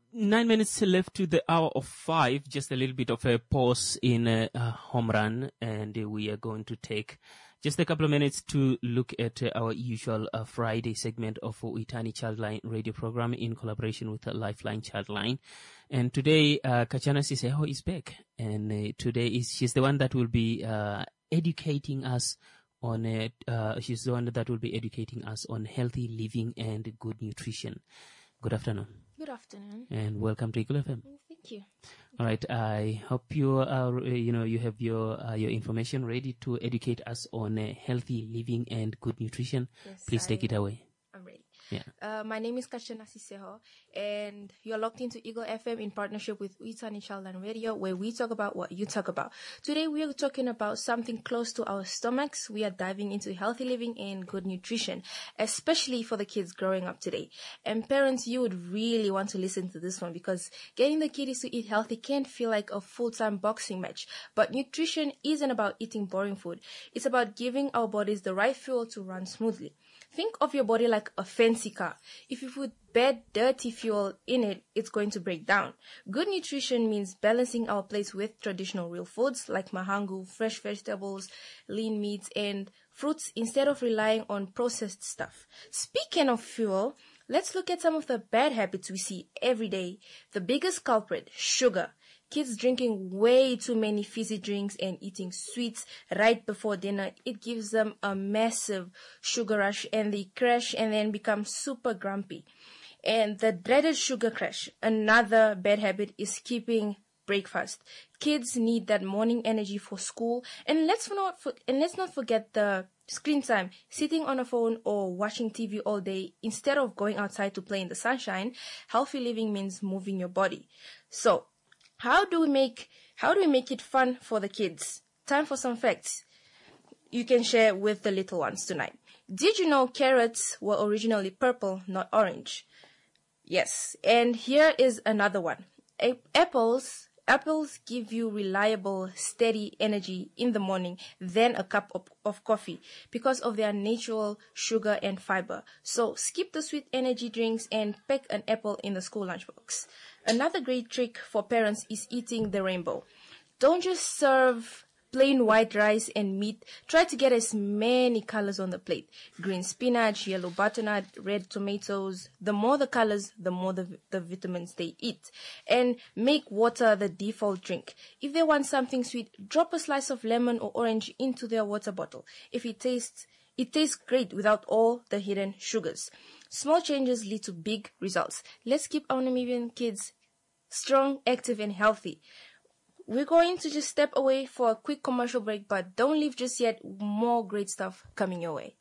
9 minutes left to the hour of 5. Just a little bit of a pause in home run, and we are going to take just a couple of minutes to look at our usual Friday segment of Uitani Childline radio program in collaboration with Lifeline Childline. And today, Kachana Siseho is back, and today she's the one that will be educating us on she's the one that will be educating us on healthy living and good nutrition. Good afternoon. Good afternoon. And welcome to Eagle FM. Thank you. All right. I hope you are, you have your information ready to educate us on healthy living and good nutrition. Yes, Please take it away. I'm ready. Yeah. My name is Kachana Siseho, and you're locked into Eagle FM in partnership with Uitani Childline Radio, where we talk about what you talk about. Today, we are talking about something close to our stomachs. We are diving into healthy living and good nutrition, especially for the kids growing up today. And parents, you would really want to listen to this one, because getting the kiddies to eat healthy can feel like a full-time boxing match. But nutrition isn't about eating boring food. It's about giving our bodies the right fuel to run smoothly. Think of your body like a fancy car. If you put bad, dirty fuel in it, it's going to break down. Good nutrition means balancing our plates with traditional real foods like mahangu, fresh vegetables, lean meats, and fruits instead of relying on processed stuff. Speaking of fuel, let's look at some of the bad habits we see every day. The biggest culprit, sugar. Kids drinking way too many fizzy drinks and eating sweets right before dinner. It gives them a massive sugar rush, and they crash and then become super grumpy. And the dreaded sugar crash. Another bad habit is skipping breakfast. Kids need that morning energy for school. And let's not forget the screen time. Sitting on a phone or watching TV all day instead of going outside to play in the sunshine. Healthy living means moving your body. So, how do we make it fun for the kids? Time for some facts you can share with the little ones tonight. Did you know carrots were originally purple, not orange? Yes. And here is another one. Apples give you reliable, steady energy in the morning, then a cup of coffee because of their natural sugar and fiber. So skip the sweet energy drinks and pack an apple in the school lunchbox. Another great trick for parents is eating the rainbow. Don't just serve plain white rice and meat. Try to get as many colors on the plate. Green spinach, yellow butternut, red tomatoes. The more the colors, the more the vitamins they eat. And make water the default drink. If they want something sweet, drop a slice of lemon or orange into their water bottle. It tastes great without all the hidden sugars. Small changes lead to big results. Let's keep our Namibian kids strong, active, and healthy. We're going to just step away for a quick commercial break, but don't leave just yet. More great stuff coming your way.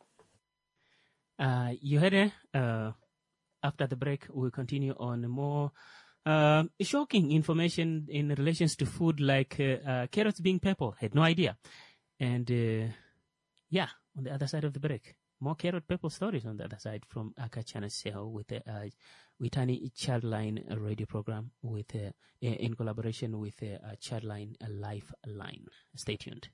You heard it. After the break, we'll continue on more shocking information in relations to food, like carrots being purple. Had no idea. And on the other side of the break, more carrot purple stories on the other side from Kachana Siseho with the Uitani Childline radio program in collaboration with Childline Lifeline. Stay tuned.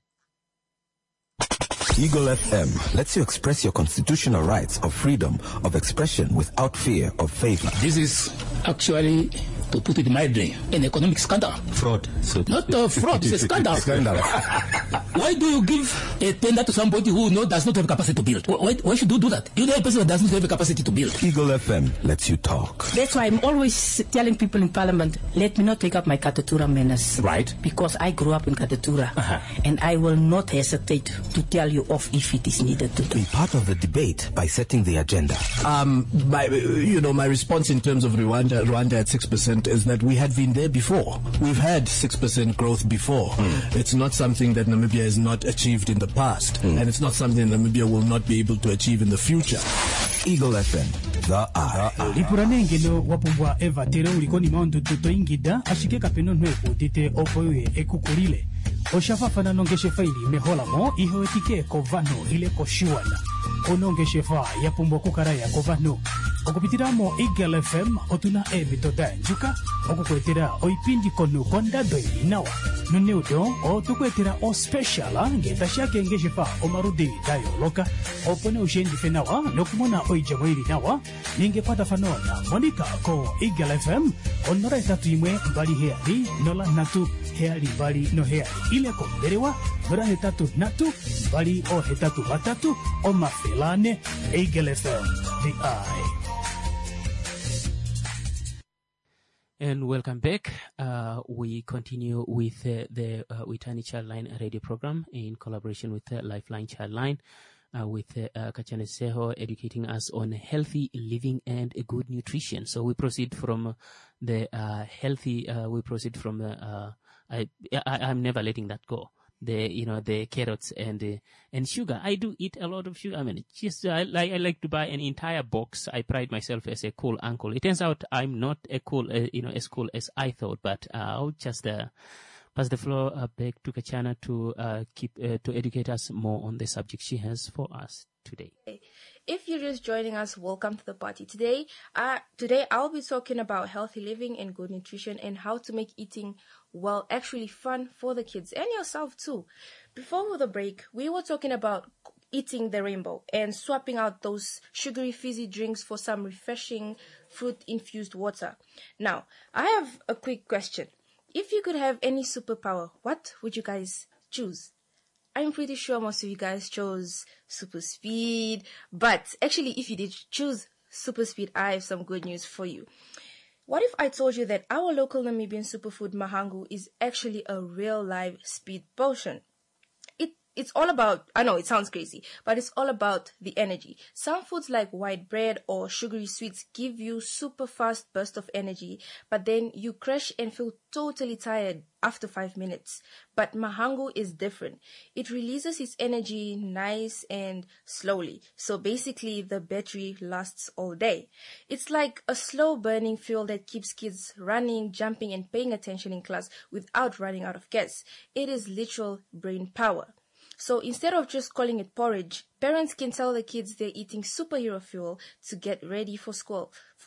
Eagle FM lets you express your constitutional rights of freedom of expression without fear of favor. This is actually, to put it mildly, an economic scandal. Fraud. So not a fraud, it's a scandal. Why do you give a tender to somebody who does not have capacity to build? Why should you do that? You know a person that doesn't have a capacity to build. Eagle FM lets you talk. That's why I'm always telling people in Parliament, let me not take up my Katatura menace. Right. Because I grew up in Katatura. And I will not hesitate to tell you off if it is needed to do. Be part of the debate by setting the agenda. My response in terms of Rwanda at 6% is that we had been there before. We've had 6% growth before. It's not something that Namibia has not achieved in the past, and it's not something Namibia will not be able to achieve in the future. Eagle FM, the eye. Lipuranengelo wapumbwa eva tere ulikoni maundu tuto ingida ashike kapeno nwe utite opoye ekukulile. Oshafafana nongeshefa ili mehola mo iho etike kovano ile koshuana. Onongeshefa yapumbwa kukaraya kovano. okupitiramo Eagle FM otuna emitoda njuka okukwetera oipindi kono kondado inawa nuneudo otukwetera o special ngetashake ngeshefa omarudi dayoloka opone ushendife nawa nokumona oijabo ili nawa ningepata fanona monika ko Eagle FM onora etatu imwe mbali heali nola natu heali mbali no heali ile komberewa nora hetatu natu mbali o hetatu batatu o mafelane Eagle FM the eye. And welcome back. We continue with the Witani Childline radio program in collaboration with Lifeline Childline, with Kachane Seho educating us on healthy living and good nutrition. So we proceed from the healthy. We proceed from the. I'm never letting that go. The carrots and sugar. I do eat a lot of sugar. I mean, I like to buy an entire box. I pride myself as a cool uncle. It turns out I'm not a cool, as cool as I thought, but I'll just pass the floor back to Kachana to to educate us more on the subject she has for us today. If you're just joining us, welcome to the party. Today I'll be talking about healthy living and good nutrition and how to make eating actually fun for the kids and yourself too. Before the break, we were talking about eating the rainbow and swapping out those sugary fizzy drinks for some refreshing fruit-infused water. Now, I have a quick question. If you could have any superpower, what would you guys choose? I'm pretty sure most of you guys chose super speed, but actually if you did choose super speed, I have some good news for you. What if I told you that our local Namibian superfood mahangu is actually a real live speed potion? It's all about, I know it sounds crazy, but it's all about the energy. Some foods like white bread or sugary sweets give you super fast burst of energy, but then you crash and feel totally tired after 5 minutes. But mahangu is different. It releases its energy nice and slowly. So basically the battery lasts all day. It's like a slow burning fuel that keeps kids running, jumping and paying attention in class without running out of gas. It is literal brain power. So instead of just calling it porridge, parents can tell the kids they're eating superhero fuel to get ready for school.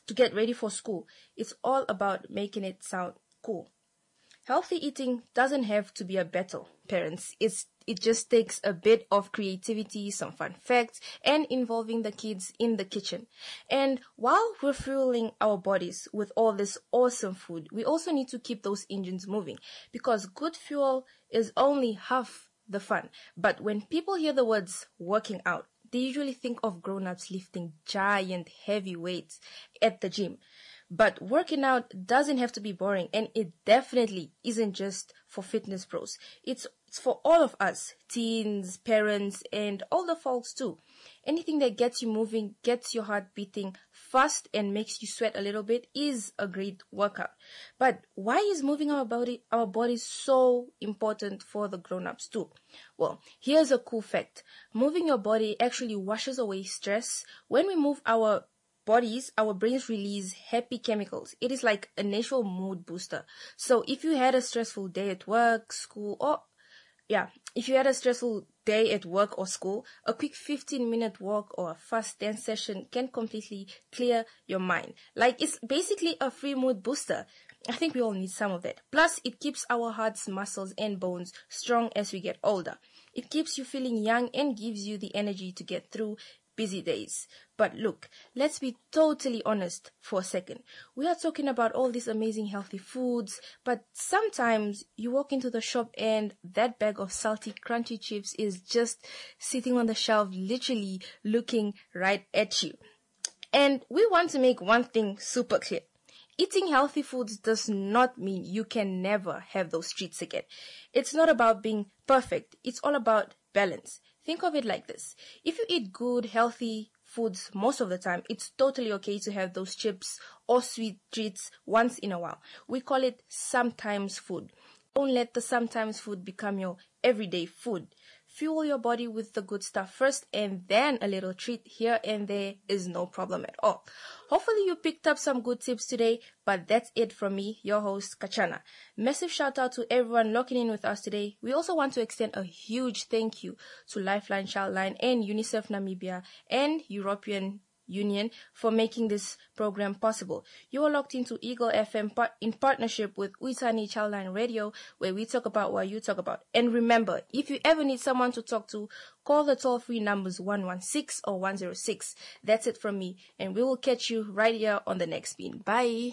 It's all about making it sound cool. Healthy eating doesn't have to be a battle, parents. It just takes a bit of creativity, some fun facts, and involving the kids in the kitchen. And while we're fueling our bodies with all this awesome food, we also need to keep those engines moving, because good fuel is only half the fun. But when people hear the words working out, they usually think of grown-ups lifting giant heavy weights at the gym. But working out doesn't have to be boring, and it definitely isn't just for fitness pros. It's for all of us, teens, parents, and older folks too. Anything that gets you moving, gets your heart beating fast, and makes you sweat a little bit is a great workout. But why is moving our bodies so important for the grown-ups too? Well, here's a cool fact. Moving your body actually washes away stress. When we move our bodies, our brains release happy chemicals. It is like a natural mood booster. So if you had a stressful day at work, school, or school, a quick 15-minute walk or a fast dance session can completely clear your mind. Like, it's basically a free mood booster. I think we all need some of that. Plus, it keeps our hearts, muscles, and bones strong as we get older. It keeps you feeling young and gives you the energy to get through busy days. But look, let's be totally honest for a second. We are talking about all these amazing healthy foods, but sometimes you walk into the shop and that bag of salty crunchy chips is just sitting on the shelf, literally looking right at you. And we want to make one thing super clear. Eating healthy foods does not mean you can never have those treats again. It's not about being perfect. It's all about balance. Think of it like this. If you eat good, healthy foods most of the time, it's totally okay to have those chips or sweet treats once in a while. We call it sometimes food. Don't let the sometimes food become your everyday food. Fuel your body with the good stuff first, and then a little treat here and there is no problem at all. Hopefully you picked up some good tips today, but that's it from me, your host, Kachana. Massive shout out to everyone locking in with us today. We also want to extend a huge thank you to Lifeline Childline and UNICEF Namibia and European Union for making this program possible. You are locked into Eagle FM in partnership with Uitani Childline Radio, where we talk about what you talk about. And remember, if you ever need someone to talk to, call the toll-free numbers 116 or 106. That's it from me, and we will catch you right here on the next spin. Bye.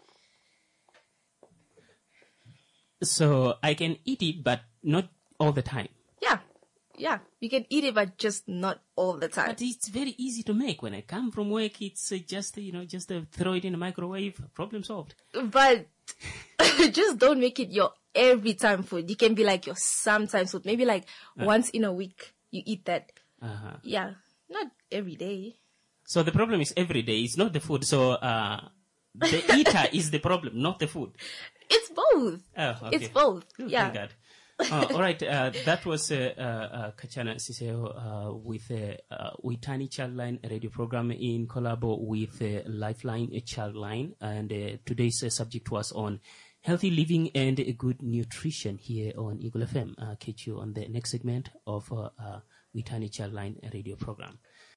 So I can eat it, but not all the time. Yeah, you can eat it, but just not all the time. But it's very easy to make. When I come from work, it's just throw it in the microwave, problem solved. But just don't make it your every time food. You can be like your sometimes food. Maybe like once in a week you eat that. Yeah, not every day. So the problem is every day. It's not the food. So the eater is the problem, not the food. It's both. Oh, okay. It's both. Good, yeah. Thank God. All right, that was Kachana Siseo with Uitani Childline radio program in collabo with Lifeline Childline, and today's subject was on healthy living and good nutrition here on Eagle FM. Catch you on the next segment of Uitani Childline radio program.